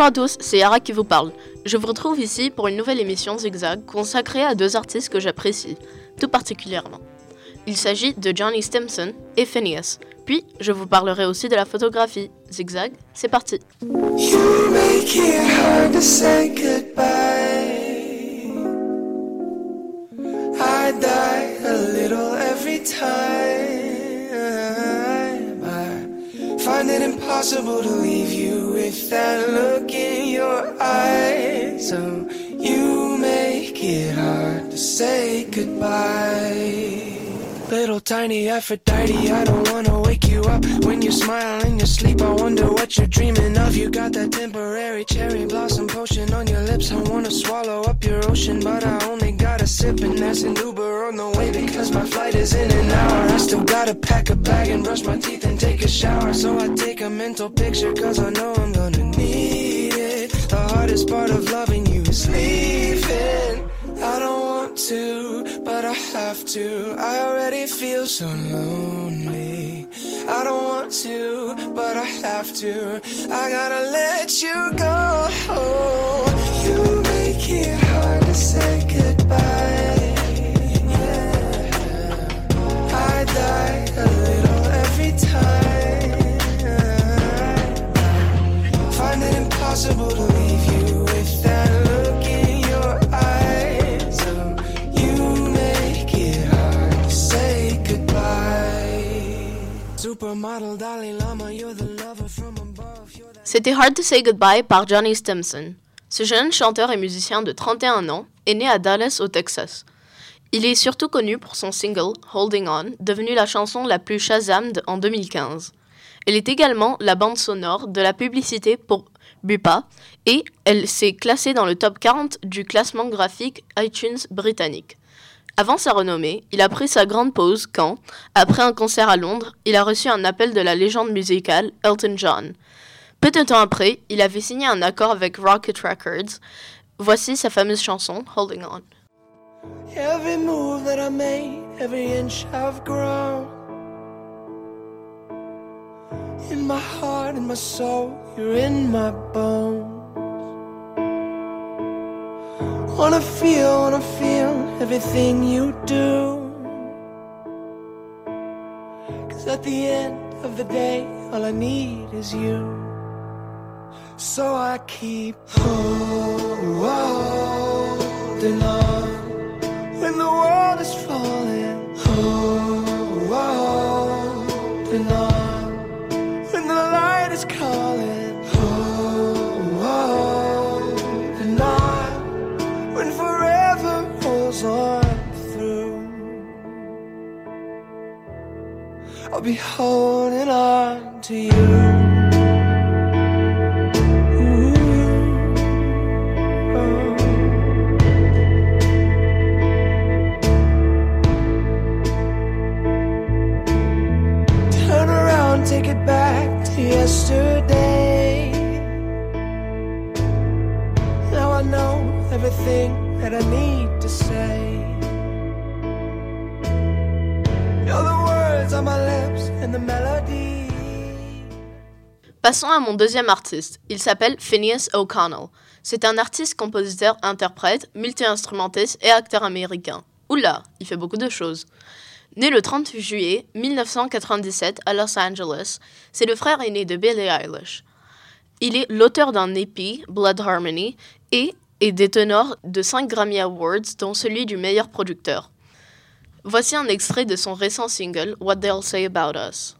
Bonjour à tous, c'est Yara qui vous parle. Je vous retrouve ici pour une nouvelle émission Zigzag consacrée à deux artistes que j'apprécie, tout particulièrement. Il s'agit de Johnny Stimson et Finneas. Puis, je vous parlerai aussi de la photographie. Zigzag, c'est parti. You make it hard to say goodbye. I die a little every time. I find it impossible to leave you with that look in your eyes. So you make it hard to say goodbye. Little tiny Aphrodite, I don't wanna wake you up. When you smile in your sleep, I wonder what you're dreaming of. You got that temporary cherry blossom potion on your lips. I wanna swallow up your ocean, but I only got a sip. And there's an Uber on the way because my flight is in an hour. I still gotta pack a bag and brush my teeth and take a shower. So I take a mental picture cause I know I'm gonna need it. The hardest part of loving you is leaving. I don't want to, but I have to. I already feel so lonely. I don't want to, but I have to. I gotta let you go. You make it hard to say goodbye. Yeah. I die a little every time. Find it impossible to leave you with that look in your eyes. So you make it hard to say goodbye. Supermodel Dalai Lama, you're the lover from above. C'était Hard to Say Goodbye par Johnny Stimson. Ce jeune chanteur et musicien de 31 ans est né à Dallas, au Texas. Il est surtout connu pour son single Holding On, devenu la chanson la plus Shazammed en 2015. Elle est également la bande sonore de la publicité pour Bupa et elle s'est classée dans le top 40 du classement graphique iTunes britannique. Avant sa renommée, il a pris sa grande pause quand, après un concert à Londres, il a reçu un appel de la légende musicale Elton John. Peu de temps après, il avait signé un accord avec Rocket Records. Voici sa fameuse chanson Holding On. Every move that I made, every inch I've grown. In my heart, in my soul, you're in my bones. Wanna feel everything you do. 'Cause at the end of the day, all I need is you. So I keep holding on when the world is falling. Holding on when the light is calling. Holding on when forever rolls on through. I'll be holding on to you. Take it back to yesterday. Now I know everything that I need to say. You're the words on my lips and the melody. Passons à mon deuxième artiste. Il s'appelle Finneas O'Connell. C'est un artiste, compositeur, interprète, multi-instrumentiste et acteur américain. Oula, il fait beaucoup de choses. Né le 30 juillet 1997 à Los Angeles, c'est le frère aîné de Billie Eilish. Il est l'auteur d'un EP, Blood Harmony, et est déteneur de 5 Grammy Awards, dont celui du meilleur producteur. Voici un extrait de son récent single, What They'll Say About Us.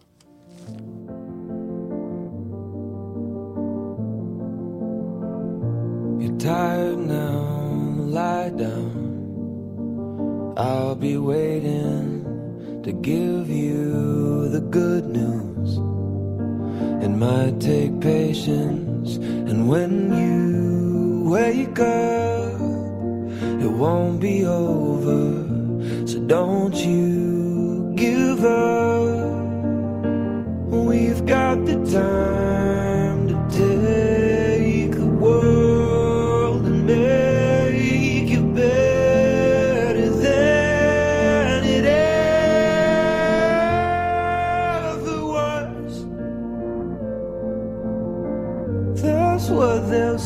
You're tired now, lie down. I'll be waiting to give you the good news. It might take patience, and when you wake up, it won't be over. So don't you give up. We've got the time to take the world and make it better than it ever was. That's what they'll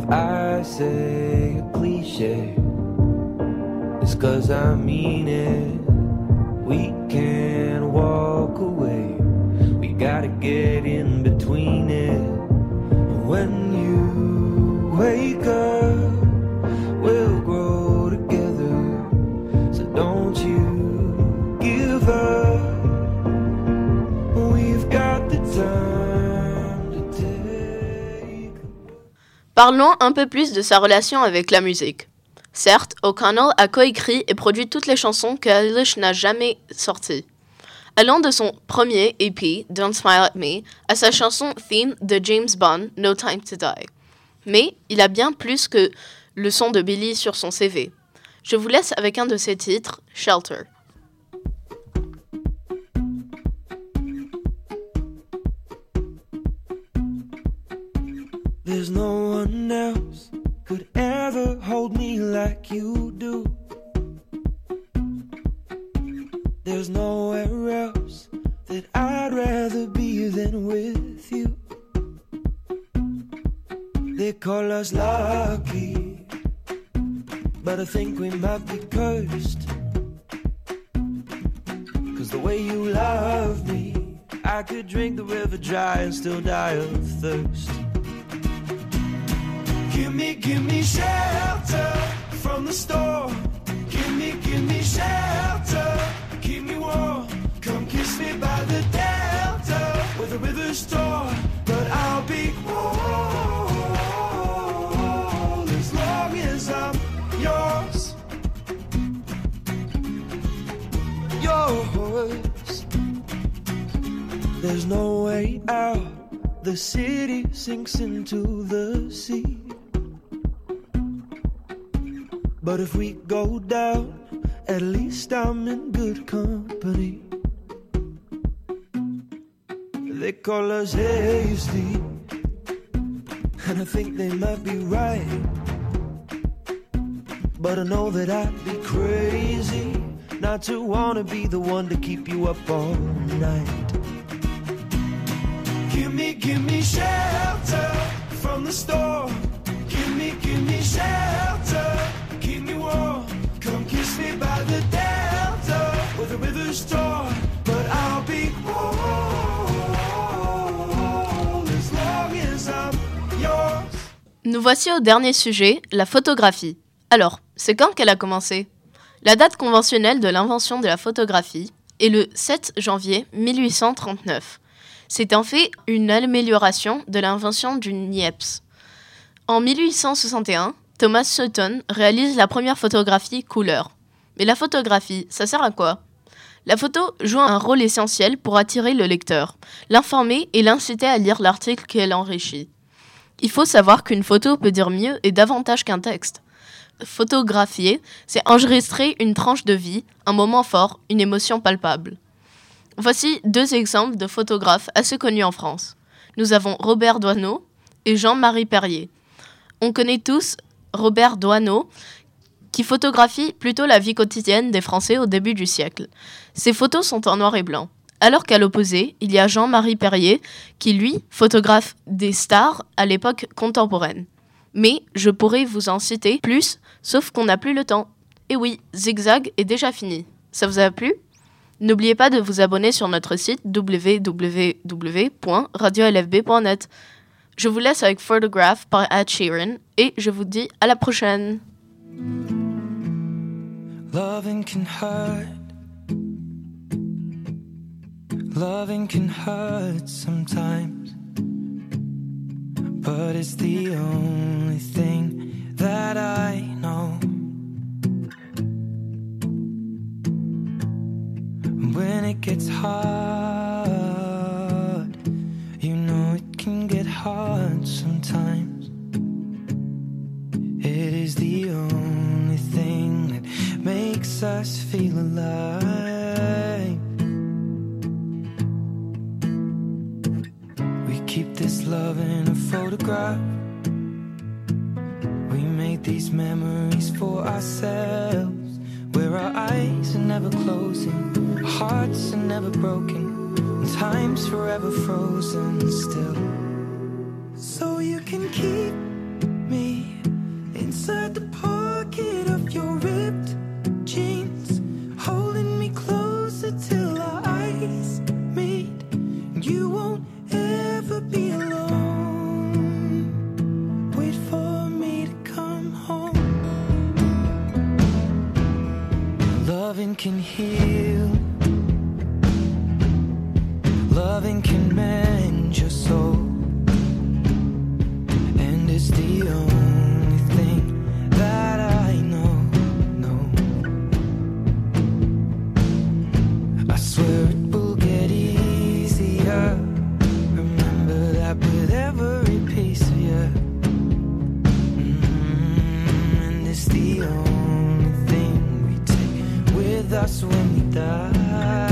I say a cliche, it's 'cause I mean it. We can't walk away, we gotta get in between it. When you wake up, we'll grow together, so don't you give up. We've got the time to take. Parlons un peu plus de sa relation avec la musique. Certes, O'Connell a coécrit et produit toutes les chansons que Eilish n'a jamais sorties. Allant de son premier EP, Don't Smile at Me, à sa chanson theme de James Bond, No Time to Die. Mais il a bien plus que le son de Billie sur son CV. Je vous laisse avec un de ses titres, Shelter. There's no one else could ever hold me like you do. There's nowhere else that I'd rather be than with you. They call us lucky, but I think we might be cursed. 'Cause the way you love me, I could drink the river dry and still die of thirst. Give me shelter from the storm. Give me shelter. Keep me warm. Come kiss me by the delta where the river's torn. But I'll be whole as long as I'm yours. Yours. There's no way out. The city sinks into the sea. But if we go down, at least I'm in good company. They call us hasty, and I think they might be right. But I know that I'd be crazy not to wanna be the one to keep you up all night. Give me shelter from the storm. Give me shelter. Keep me warm. Come kiss me by the delta where the river's torn. But I'll be whole as long as I'm yours. Nous voici au dernier sujet, la photographie. Alors, c'est quand qu'elle a commencé ? La date conventionnelle de l'invention de la photographie est le 7 janvier 1839. C'est en fait une amélioration de l'invention du Niepce. En 1861, Thomas Sutton réalise la première photographie couleur. Mais la photographie, ça sert à quoi ? La photo joue un rôle essentiel pour attirer le lecteur, l'informer et l'inciter à lire l'article qu'elle enrichit. Il faut savoir qu'une photo peut dire mieux et davantage qu'un texte. Photographier, c'est enregistrer une tranche de vie, un moment fort, une émotion palpable. Voici 2 exemples de photographes assez connus en France. Nous avons Robert Doisneau et Jean-Marie Perrier. On connaît tous Robert Doisneau, qui photographie plutôt la vie quotidienne des Français au début du siècle. Ses photos sont en noir et blanc. Alors qu'à l'opposé, il y a Jean-Marie Perrier, qui lui photographe des stars à l'époque contemporaine. Mais je pourrais vous en citer plus, sauf qu'on n'a plus le temps. Et oui, Zigzag est déjà fini. Ça vous a plu ? N'oubliez pas de vous abonner sur notre site www.radiolfb.net. Je vous laisse avec Photograph par Ed Sheeran et je vous dis à la prochaine. Loving can hurt. Loving can hurt sometimes. But it's the only thing that I know. When it gets hard, you know it can get hard sometimes. It is the only thing that makes us feel alive. We keep this love in a photograph. We made these memories for ourselves, where our eyes are never closing, our hearts are never broken, and time's forever frozen still. So you can keep me the pocket of your ripped jeans, holding me closer till our eyes meet. You won't ever be alone. Wait for me to come home. Loving can heal. Loving can mend your soul. And it's the only thing that I know. I swear it will get easier. Remember that with every piece of you. And it's the only thing we take with us when we die.